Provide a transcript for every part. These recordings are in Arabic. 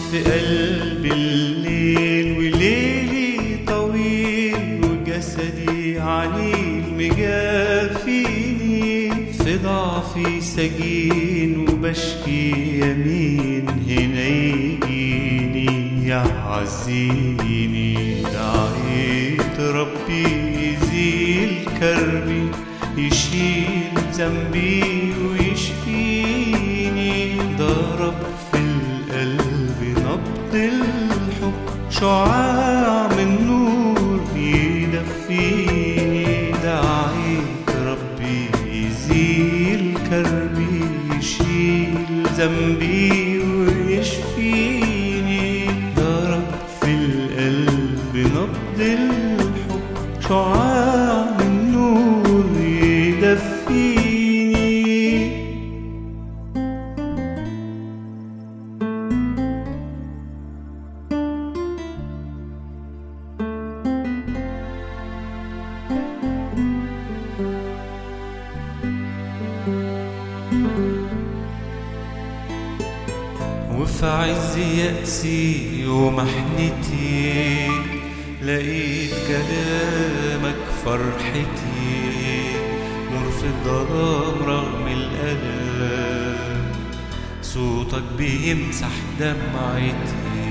في قلب الليل وليلي طويل وجسدي عليل مجافيني، في ضعفي سجين وبشكي يمين هنا يجيني يعزيني. دعيت ربي يزيل كربي يشيل ذنبي ويشفيني، ضرب في القلب نبض الحب شعاع من نور يدفيني. دعيت ربي يزيل كربي يشيل ذنبي ويشفيني، ضرب في القلب نبض الحب شعاع من نور يدفيني. وفي عز يأسي ومحنتي لقيت كلامك فرحتي، نور في الظلام رغم الألم، صوتك بيمسح دمعتي،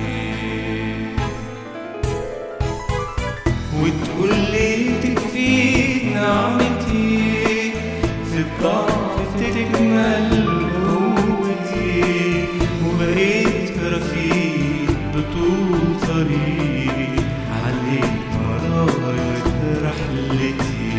وتقول لي تكفيك نعمتي، في الضعف تكمل قوتي، وبقيت رفيق بطول طريق عليك مرارة رحلتي.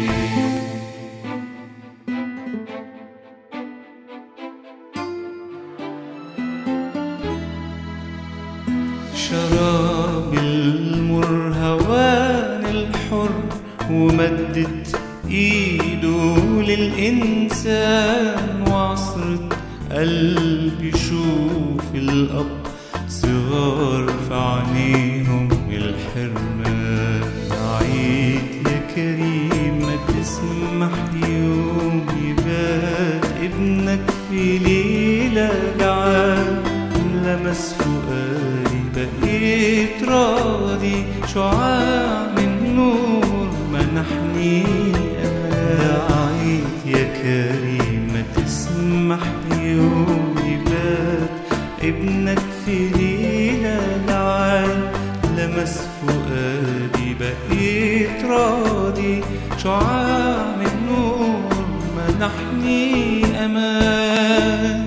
شراب المر هوان الحر ومدت ايده للإنسان، وعصرة قلبي يشوف الأب صغار في عينيهم الحرمان. عيد يا كريم ما تسمح يوم يبات ابنك في ليلة جعان، لمس فؤادي بقيت راضي شعاع من نور منحني أمان. عيد يا كريم ما تسمح يوم يبات ابنك في ليلة جعان، لمس فؤادي بقيت راضي شعاع من نور منحني أمان.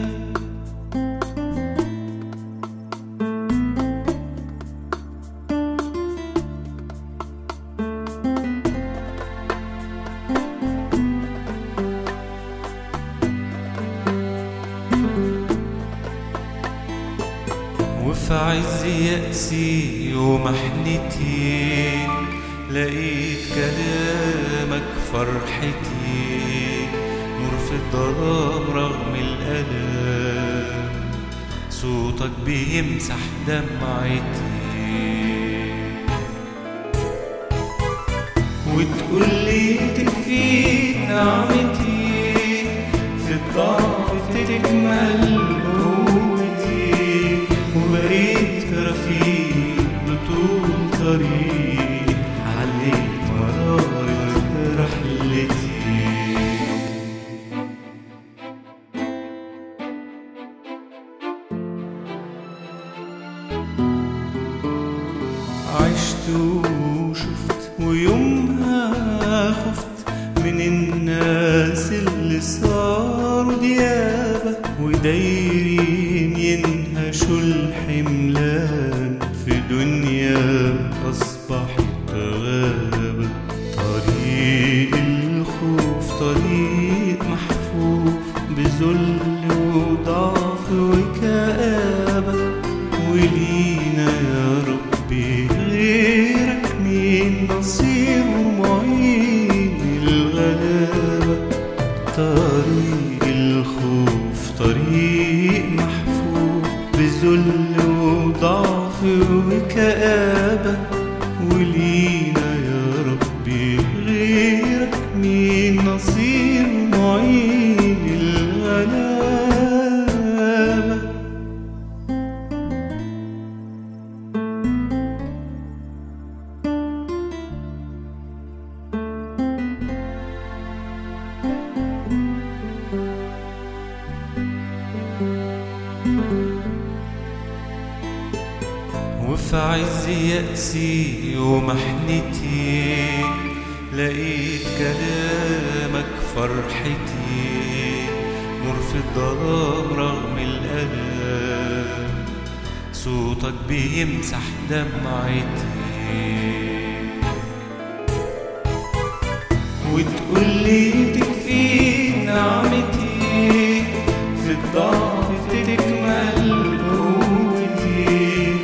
وفي عز يأسي ومحنتي لقيت كلامك فرحتي، نور في الظلام رغم الألم، صوتك بيمسح دمعتي، وتقول لي تكفيك نعمتي، في الضعف تكمل قوتي، وبقيت رفيق بطول طريق عليك مرارة رحلتي. عشت وشفت ويومها خفت من الناس اللي صاروا ديابة، ودايرين ينهشوا الحملان في دنيا أصبحت غابة. طريق الخوف طريق محفوف بذل وضعف وكآبة، ولينا يا ربي غيرك مين نصير ومعين الغلابة. طريق الخوف طريق عز يأسي ومحنتي لقيت كلامك فرحتي، نور في الظلام رغم الألم، صوتك بيمسح دمعتي. وتقولي تكفي نعمتي، في الضعف تكمل قوتي،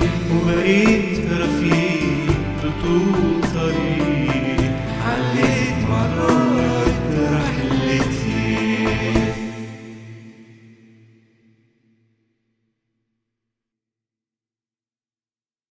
وبقيت رفيق بطول طريق، عليت مرات